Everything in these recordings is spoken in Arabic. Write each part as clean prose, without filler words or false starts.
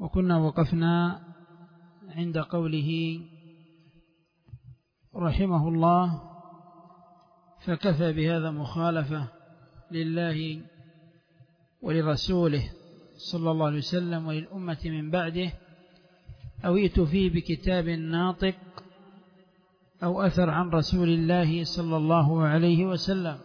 وكنا وقفنا عند قوله رحمه الله: فكفى بهذا مخالفة لله ولرسوله صلى الله عليه وسلم وللأمة من بعده، أو ائتوا فيه بكتاب ناطق أو أثر عن رسول الله صلى الله عليه وسلم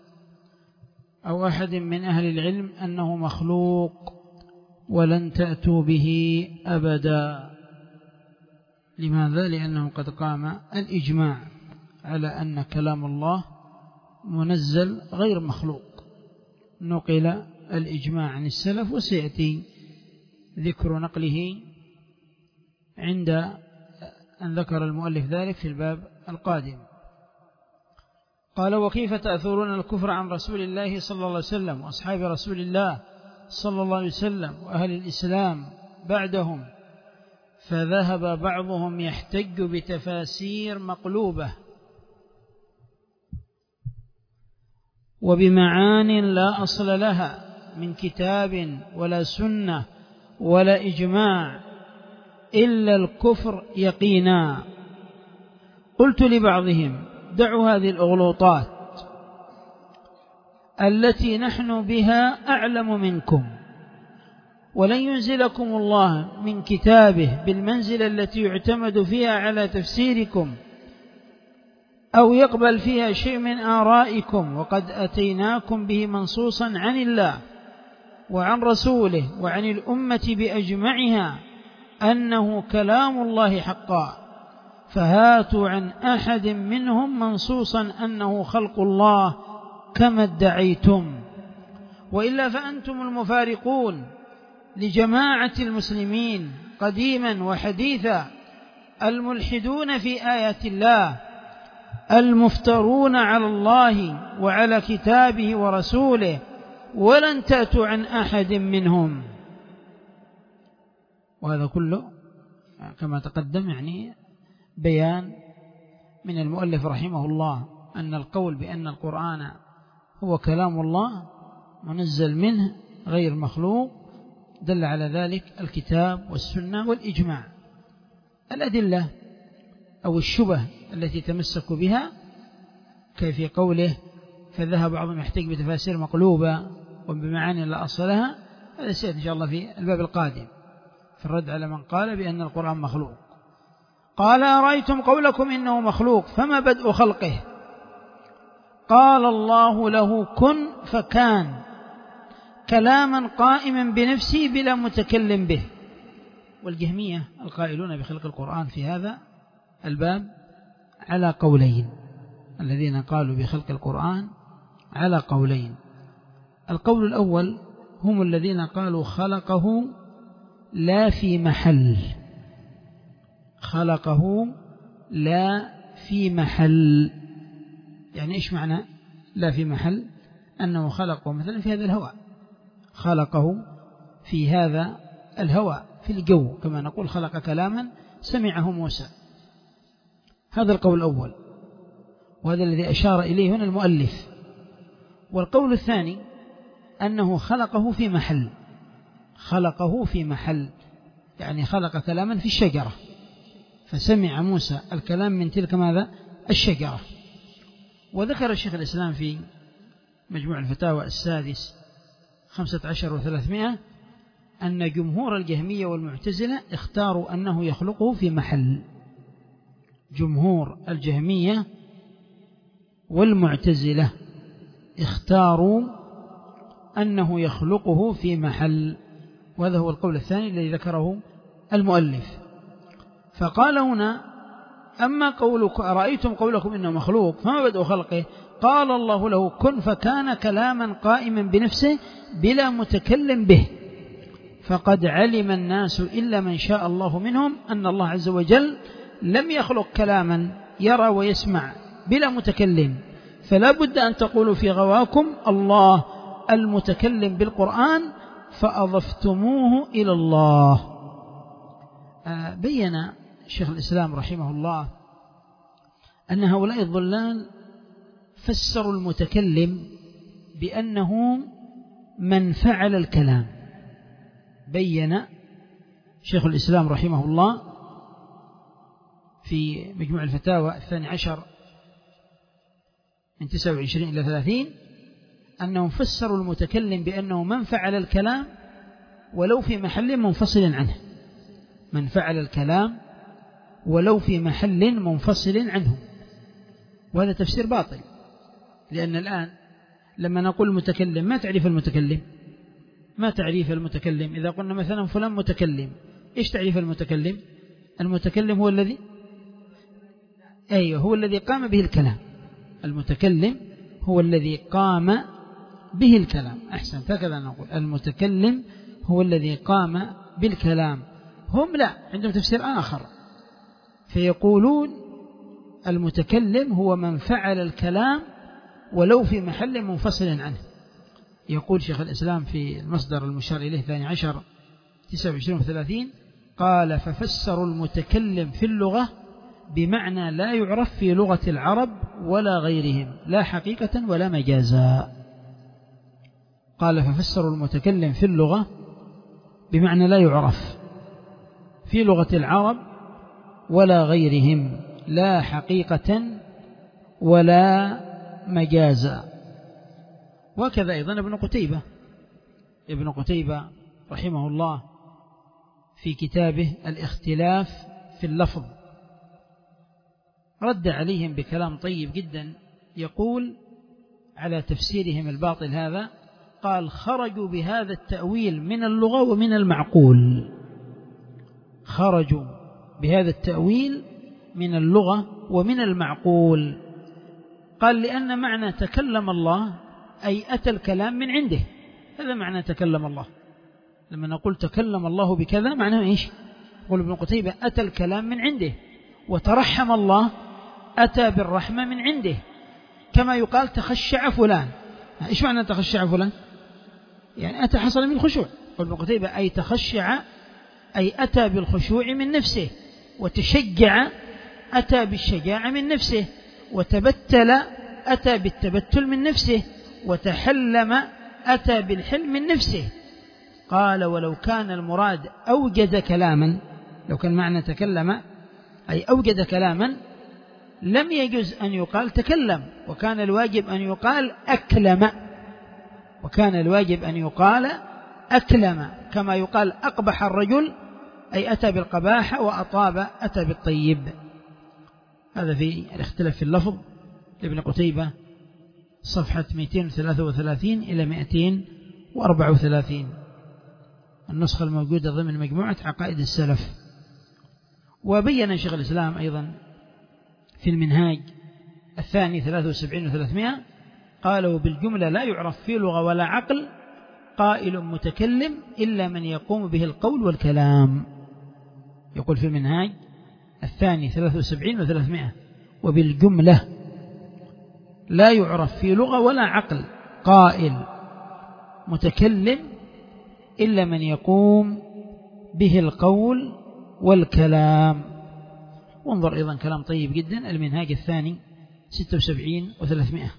أو أحد من أهل العلم أنه مخلوق ولن تأتوا به أبدا. لماذا؟ لأنه قد قام الإجماع على أن كلام الله منزل غير مخلوق، نقل الإجماع عن السلف، وسيأتي ذكر نقله عند أن ذكر المؤلف ذلك في الباب القادم. قال: وكيف تأثرون الكفر عن رسول الله صلى الله عليه وسلم وأصحاب رسول الله صلى الله عليه وسلم وأهل الإسلام بعدهم؟ فذهب بعضهم يحتج بتفاسير مقلوبة وبمعان لا أصل لها من كتاب ولا سنة ولا إجماع إلا الكفر يقينا. قلت لبعضهم: دعوا هذه الأغلوطات التي نحن بها أعلم منكم، ولن ينزلكم الله من كتابه بالمنزلة التي يعتمد فيها على تفسيركم أو يقبل فيها شيء من آرائكم، وقد أتيناكم به منصوصا عن الله وعن رسوله وعن الأمة بأجمعها أنه كلام الله حقا، فهاتوا عن أحد منهم منصوصا أنه خلق الله كما ادعيتم، وإلا فأنتم المفارقون لجماعة المسلمين قديما وحديثا، الملحدون في آيات الله، المفترون على الله وعلى كتابه ورسوله، ولن تأتوا عن أحد منهم. وهذا كله كما تقدم يعني بيان من المؤلف رحمه الله أن القول بأن القرآن هو كلام الله منزل منه غير مخلوق دل على ذلك الكتاب والسنة والإجماع. الأدلة أو الشبه التي تمسك بها كيف قوله: فذهب بعضهم يحتج بتفاسير مقلوبة وبمعاني لا أصل لها، هذا سيأتي إن شاء الله في الباب القادم في الرد على من قال بأن القرآن مخلوق. قال: أرأيتم قولكم إنه مخلوق فما بدء خلقه؟ قال الله له كن فكان، كلاما قائما بنفسه بلا متكلم به. والجهمية القائلون بخلق القرآن في هذا الباب على قولين، الذين قالوا بخلق القرآن على قولين. القول الأول هم الذين قالوا خلقه لا في محل، خلقه لا في محل. يعني إيش معنى لا في محل؟ أنه خلقه مثلا في هذا الهواء، خلقه في هذا الهواء في الجو، كما نقول خلق كلاما سمعه موسى. هذا القول الأول، وهذا الذي أشار إليه هنا المؤلف. والقول الثاني أنه خلقه في محل، خلقه في محل يعني خلق كلاما في الشجرة، فسمع موسى الكلام من تلك ماذا؟ الشجرة. وذكر الشيخ الإسلام في مجموع الفتاوى السادس 15 و300 أن جمهور الجهمية والمعتزلة اختاروا أنه يخلقه في محل. جمهور الجهمية والمعتزلة اختاروا أنه يخلقه في محل، وهذا هو القول الثاني الذي ذكره المؤلف. فقال هنا: أما قولك أرأيتم قولكم إنه مخلوق فما بدء خلقه؟ قال الله له كن فكان، كلاما قائما بنفسه بلا متكلم به. فقد علم الناس إلا من شاء الله منهم أن الله عز وجل لم يخلق كلاما يرى ويسمع بلا متكلم، فلا بد أن تقولوا في غواكم الله المتكلم بالقرآن فأضفتموه إلى الله. بين شيخ الإسلام رحمه الله أن هؤلاء الضلال فسروا المتكلم بأنه من فعل الكلام. بين شيخ الإسلام رحمه الله في مجموع الفتاوى 12 من 29 إلى 30 أنهم فسروا المتكلم بأنه من فعل الكلام ولو في محل منفصل عنه، من فعل الكلام ولو في محل منفصل عنه. وهذا تفسير باطل، لأن الآن لما نقول المتكلم ما تعريف المتكلم؟ ما تعريف المتكلم؟ إذا قلنا مثلا فلان متكلم، إيش تعريف المتكلم؟ المتكلم هو الذي هو الذي قام به الكلام. المتكلم هو الذي قام به الكلام. أحسن، هكذا نقول المتكلم هو الذي قام بالكلام. هم لا، عندهم تفسير آخر، فيقولون المتكلم هو من فعل الكلام ولو في محل منفصل عنه. يقول شيخ الإسلام في المصدر المشار إليه 12 29 و30 قال: ففسروا المتكلم في اللغة بمعنى لا يعرف في لغة العرب ولا غيرهم، لا حقيقة ولا مجازا. قال: ففسروا المتكلم في اللغة بمعنى لا يعرف في لغة العرب ولا غيرهم، لا حقيقة ولا مجازا. وكذا أيضا ابن قتيبة رحمه الله في كتابه الاختلاف في اللفظ رد عليهم بكلام طيب جدا، يقول على تفسيرهم الباطل هذا، قال: خرجوا بهذا التأويل من اللغة ومن المعقول. خرجوا بهذا التأويل من اللغة ومن المعقول. قال: لأن معنى تكلم الله أي أتى الكلام من عنده، هذا معنى تكلم الله. لما نقول تكلم الله بكذا معناه إيش؟ يقول ابن قتيبة أتى الكلام من عنده. وترحم الله أتى بالرحمة من عنده، كما يقال تخشع فلان. إيش معنى تخشع فلان؟ يعني أتى حصل من الخشوع. ابن قتيبة أي تخشع أي أتى بالخشوع من نفسه، وتشجع أتى بالشجاعة من نفسه، وتبتل أتى بالتبتل من نفسه، وتحلم أتى بالحلم من نفسه. قال: ولو كان المراد أوجد كلاما، لو كان معنى تكلم أي أوجد كلاما، لم يجوز أن يقال تكلم، وكان الواجب أن يقال أكلم، وكان الواجب أن يقال أكلم، كما يقال أقبح الرجل أي أتى بالقباحة، وأطاب أتى بالطيب. هذا في الاختلاف في اللفظ لابن قتيبة صفحة 233 إلى 234، النسخة الموجودة ضمن مجموعة عقائد السلف. وبين شيخ الإسلام أيضا في المنهاج الثاني 73 و300 قال: وبالجملة لا يعرف في لغة ولا عقل قائل متكلم إلا من يقوم به القول والكلام. يقول في المنهاج الثاني 73 و300: وبالجملة لا يعرف في لغة ولا عقل قائل متكلم إلا من يقوم به القول والكلام. وانظر أيضا كلام طيب جدا، المنهاج الثاني 76 و300،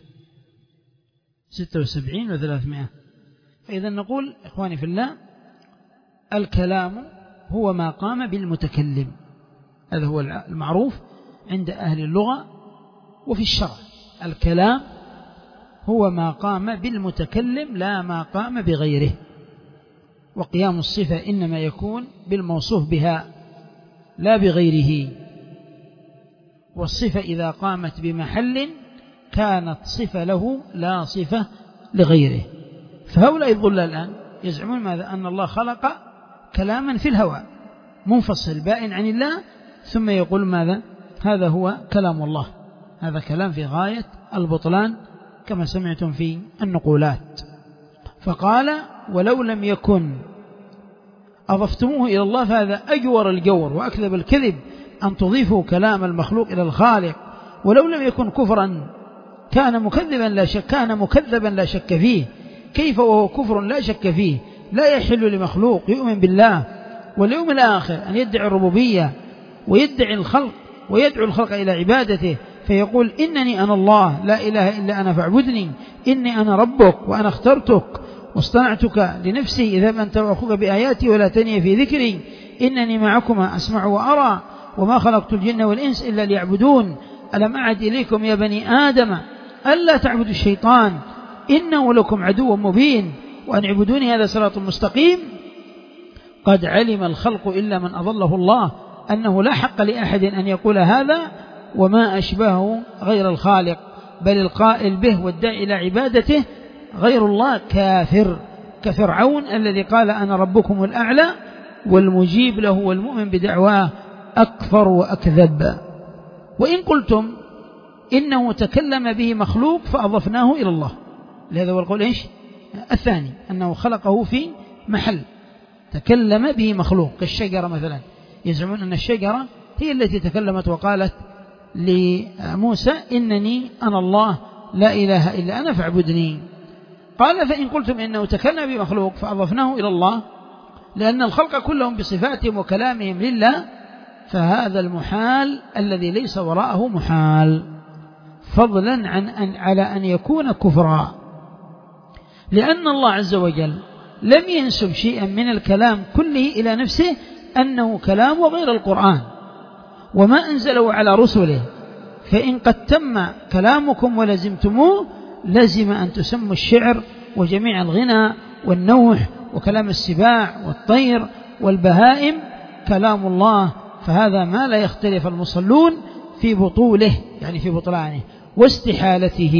76 و300. فإذا نقول إخواني في الله، الكلام هو ما قام بالمتكلم، هذا هو المعروف عند أهل اللغة وفي الشرع. الكلام هو ما قام بالمتكلم لا ما قام بغيره. وقيام الصفة إنما يكون بالموصوف بها لا بغيره، والصفة إذا قامت بمحل كانت صفة له لا صفة لغيره. فهؤلاء الضلال الآن يزعمون ماذا؟ أن الله خلق كلاما في الهواء منفصل بائن عن الله، ثم يقول ماذا؟ هذا هو كلام الله. هذا كلام في غاية البطلان كما سمعتم في النقولات. فقال: ولو لم يكن أضفتموه إلى الله فهذا أجور الجور وأكذب الكذب أن تضيفوا كلام المخلوق إلى الخالق. ولو لم يكن كفرا كان مكذبا لا شك فيه، كيف وهو كفر لا شك فيه؟ لا يحل لمخلوق يؤمن بالله واليوم الآخر أن يدعي الربوبية ويدعي الخلق ويدعو الخلق إلى عبادته، فيقول: إنني أنا الله لا إله إلا أنا فاعبدني، إني أنا ربك وأنا اخترتك واصطنعتك لنفسي، اذهب أنت وأخوك بآياتي ولا تني في ذكري، إنني معكما أسمع وأرى وما خلقت الجن والإنس إلا ليعبدون ألم أعد إليكم يا بني آدم ألا تعبدوا الشيطان إنه لكم عدو مبين وأن اعبدوني هذا صراط مستقيم قد علم الخلق إلا من أضله الله أنه لا حق لأحد أن يقول هذا وما أشبهه غير الخالق بل القائل به والداعي إلى عبادته غير الله كافر كفرعون الذي قال أنا ربكم الأعلى والمجيب له والمؤمن بدعواه أكفر وأكذب. وإن قلتم إنه تكلم به مخلوق فأضفناه إلى الله، لهذا هو القول إيش الثاني أنه خلقه في محل تكلم به مخلوق كالشجرة مثلا، يزعمون أن الشجرة هي التي تكلمت وقالت لموسى إنني أنا الله لا إله إلا أنا فاعبدني. قال فإن قلتم إنه تكلم بمخلوق فأضفناه إلى الله لأن الخلق كلهم بصفاتهم وكلامهم لله فهذا المحال الذي ليس وراءه محال، فضلا على أن يكون كفرا، لأن الله عز وجل لم ينسب شيئا من الكلام كله إلى نفسه أنه كلام وغير القرآن وما أنزله على رسله، فإن قد تم كلامكم ولزمتموه لزم أن تسموا الشعر وجميع الغنى والنوح وكلام السباع والطير والبهائم كلام الله، فهذا ما لا يختلف المصلون في بطوله يعني في بطلانه واستحالته.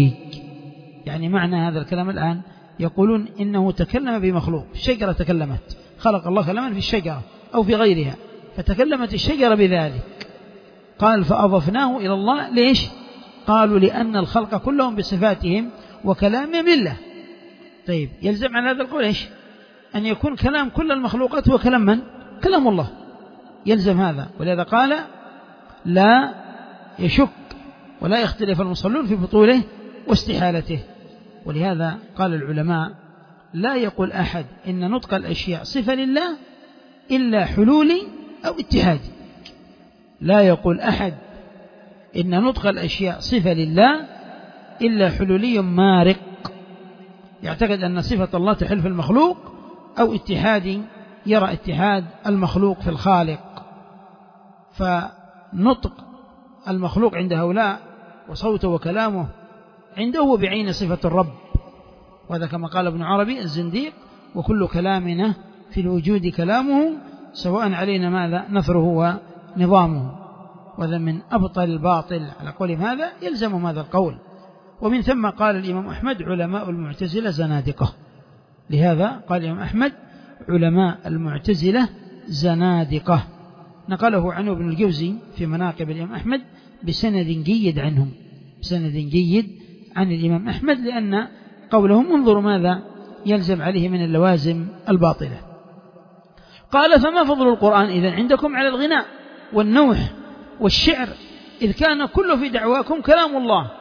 يعني معنى هذا الكلام الآن يقولون إنه تكلم بمخلوق، الشجرة تكلمت، خلق الله كلاما في الشجرة أو في غيرها فتكلمت الشجرة بذلك، قال فأضفناه إلى الله ليش؟ قالوا لأن الخلق كلهم بصفاتهم وكلامهم لله. طيب يلزم على هذا القول إيش؟ أن يكون كلام كل المخلوقات هو كلام من؟ كلام الله، يلزم هذا. ولهذا قال لا يشك ولا يختلف المصلون في بطوله واستحالته. ولهذا قال العلماء لا يقول أحد إن نطق الأشياء صفة لله إلا حلولي أو اتحادي، لا يقول أحد إن نطق الأشياء صفة لله إلا حلولي مارق يعتقد أن صفة الله تحل في المخلوق، أو اتحادي يرى اتحاد المخلوق في الخالق. فنطق المخلوق عند هؤلاء وصوته وكلامه عنده بعين صفة الرب، وهذا كما قال ابن عربي الزنديق وكل كلامنا في الوجود كلامه سواء علينا ماذا نثره ونظامه. وهذا من أبطل الباطل على قولهم هذا يلزم هذا القول. ومن ثم قال الإمام أحمد علماء المعتزلة زنادقة، لهذا قال الإمام أحمد علماء المعتزلة زنادقة، نقله عنه ابن الجوزي في مناقب الإمام أحمد بسند جيد عنهم، بسند جيد عن الإمام أحمد، لأن قولهم انظروا ماذا يلزم عليه من اللوازم الباطلة. قال فما فضل القرآن إذن عندكم على الغناء والنوح والشعر إذ كان كله في دعواكم كلام الله،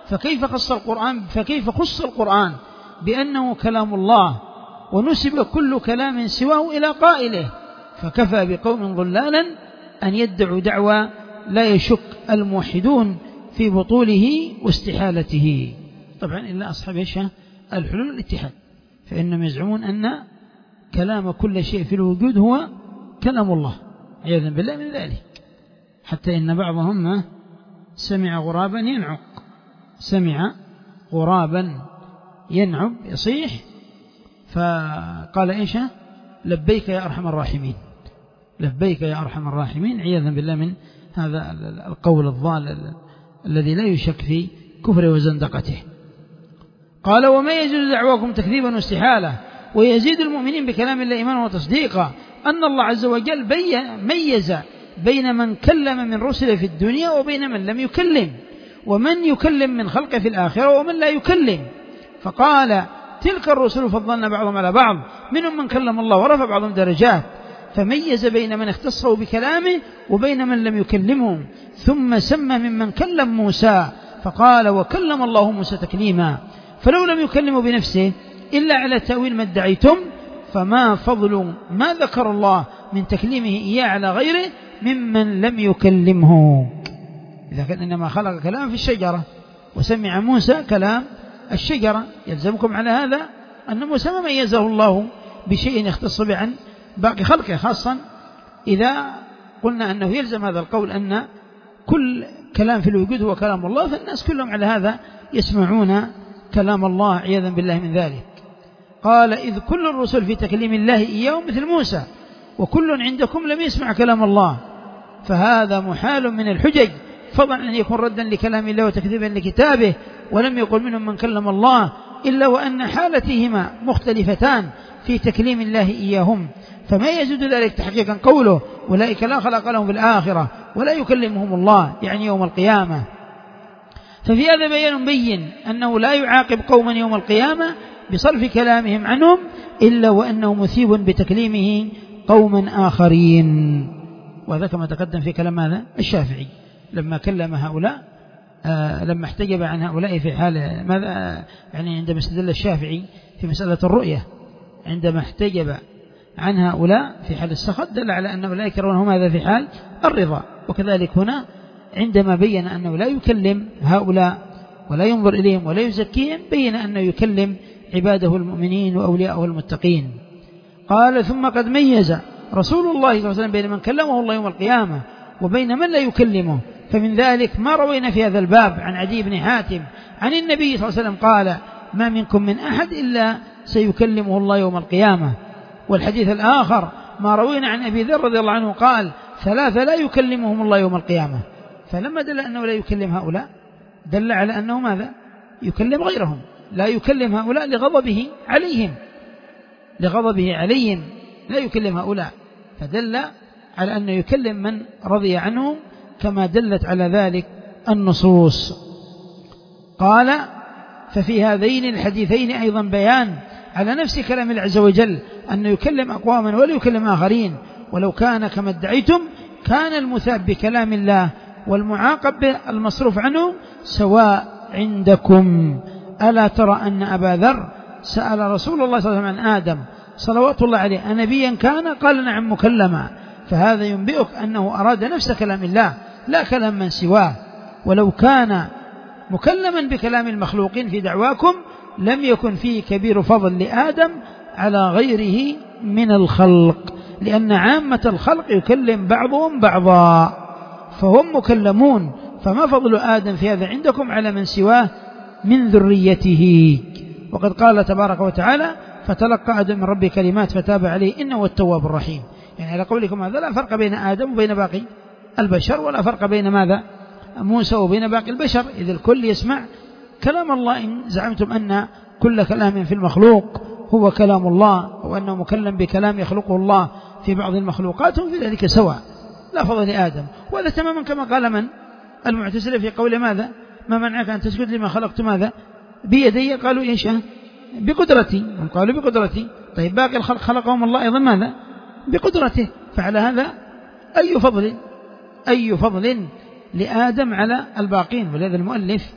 فكيف خص القرآن بأنه كلام الله ونسب كل كلام سواه إلى قائله، فكفى بقوم ضلالا أن يدعوا دعوى لا يشك الموحدون في بطوله واستحالته. طبعا إلا أصحاب الحلول الاتحاد، فإنهم يزعمون أن كلام كل شيء في الوجود هو كلام الله عياذا بالله من ذلك، حتى إن بعضهم سمع غرابا ينعق، سمع غرابا ينعق يصيح فقال إيش لبيك يا أرحم الراحمين، لبيك يا أرحم الراحمين عياذا بالله من هذا القول الضال الذي لا يشك في كفره وزندقته. قال وما يزيد دعواكم تكذيبا واستحالة ويزيد المؤمنين بكلام الله إيمانا وتصديقا أن الله عز وجل ميز بين من كلم من رسله في الدنيا وبين من لم يكلم، ومن يكلم من خلقه في الآخرة ومن لا يكلم، فقال تلك الرسل فضلنا بعضهم على بعض منهم من كلم الله ورفع بعضهم درجات، فميز بين من اختصه بكلامه وبين من لم يكلمه، ثم سمى ممن كلم موسى فقال وكلم الله موسى تكليما، فلو لم يكلمه بنفسه إلا على تأويل ما ادعيتم فما فضل ما ذكر الله من تكليمه إياه على غيره ممن لم يكلمه. إذا كان إنما خلق كلام في الشجرة وسمع موسى كلام الشجرة يلزمكم على هذا أن موسى ما ميزه الله بشيء يختص به عن باقي خلقه، خاصة إذا قلنا أنه يلزم هذا القول أن كل كلام في الوجود هو كلام الله، فالناس كلهم على هذا يسمعون كلام الله عياذا بالله من ذلك. قال إذ كل الرسل في تكليم الله إياهم مثل موسى، وكل عندكم لم يسمع كلام الله، فهذا محال من الحجج، فضلا أن يكون ردا لكلام الله وتكذيبا لكتابه. ولم يقل منهم من كلم الله إلا وأن حالتهما مختلفتان في تكليم الله إياهم، فما يزيد ذلك تحقيقا قوله أولئك لا خلق لهم في الآخرة ولا يكلمهم الله، يعني يوم القيامة. ففي هذا بين أنه لا يعاقب قوما يوم القيامة بصرف كلامهم عنهم إلا وأنه مثيب بتكليمه قوما آخرين. وهذا كما تقدم في كلام هذا الشافعي لما كلم هؤلاء، لما احتجب عن هؤلاء في حال ماذا، يعني عندما استدل الشافعي في مسألة الرؤية عندما احتجب عن هؤلاء في حال السخط، دل على أنه لا يكرههم هذا في حال الرضا. وكذلك هنا عندما بين أنه لا يكلم هؤلاء ولا ينظر إليهم ولا يزكيهم، بين أنه يكلم عباده المؤمنين وأولياءه المتقين. قال ثم قد ميز رسول الله صلى الله عليه وسلم بين من كلمه الله يوم القيامة وبين من لا يكلمه، فمن ذلك ما روينا في هذا الباب عن عدي بن حاتم عن النبي صلى الله عليه وسلم قال ما منكم من أحد إلا سيكلمه الله يوم القيامة. والحديث الآخر ما روينا عن أبي ذر رضي الله عنه قال ثلاثة لا يكلمهم الله يوم القيامة. فلما دل أنه لا يكلم هؤلاء دل على أنه ماذا؟ يكلم غيرهم، لا يكلم هؤلاء لغضبه عليهم، لغضبه عليهم لا يكلم هؤلاء، فدل على أنه يكلم من رضي عنهم كما دلت على ذلك النصوص. قال ففي هذين الحديثين أيضا بيان على نفس كلام الله عز وجل أنه يكلم أقواما ولا يكلم آخرين، ولو كان كما ادعيتم كان المثاب بكلام الله والمعاقب المصروف عنه سواء عندكم. ألا ترى أن أبا ذر سأل رسول الله صلى الله عليه وسلم عن آدم صلوات الله عليه أنبيا كان؟ قال نعم مكلما، فهذا ينبئك أنه أراد نفس كلام الله لا كلام من سواه. ولو كان مكلما بكلام المخلوقين في دعواكم لم يكن فيه كبير فضل لآدم على غيره من الخلق، لأن عامة الخلق يكلم بعضهم بعضا فهم مكلمون، فما فضل آدم في هذا عندكم على من سواه من ذريته. وقد قال تبارك وتعالى فتلقى آدم من ربه كلمات فتاب عليه إنه هو التواب الرحيم. يعني على قولكم هذا لا فرق بين آدم وبين باقي البشر، ولا فرق بين ماذا موسى وبين باقي البشر، إذ الكل يسمع كلام الله. إن زعمتم أن كل كلام في المخلوق هو كلام الله وأنه مكلم بكلام يخلقه الله في بعض المخلوقات هم في ذلك سواء، لا فضل لآدم. وهذا تماما كما قال من المعتزلة في قول ماذا ما منعك أن تسجد لما خلقت ماذا بيدي؟ قالوا إيش؟ بقدرتي. هم قالوا بقدرتي. طيب باقي الخلق خلقهم الله أيضا ماذا؟ بقدرته. فعلى هذا أي فضل لآدم على الباقين. ولهذا المؤلف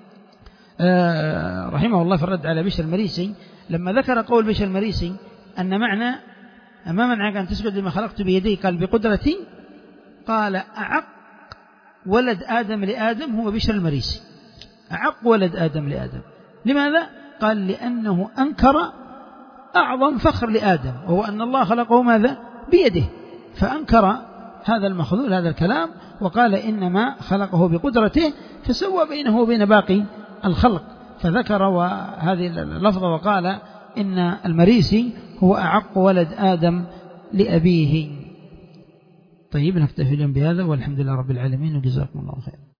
رحمه الله في الرد على بشر المريسي لما ذكر قول بشر المريسي أن معنى ما منعك أن تسجد لما خلقت بيدي قال بقدرتي، قال أعق ولد آدم لآدم هو بشر المريسي، أعق ولد آدم لآدم. لماذا؟ قال لأنه أنكر أعظم فخر لآدم وهو أن الله خلقه ماذا بيده، فأنكر هذا المخذول هذا الكلام وقال إنما خلقه بقدرته، فسوى بينه وبين باقي الخلق، فذكر هذه اللفظة وقال إن المريسي هو أعق ولد آدم لأبيه. طيب نكتفي اليوم بهذا والحمد لله رب العالمين وجزاكم الله خير.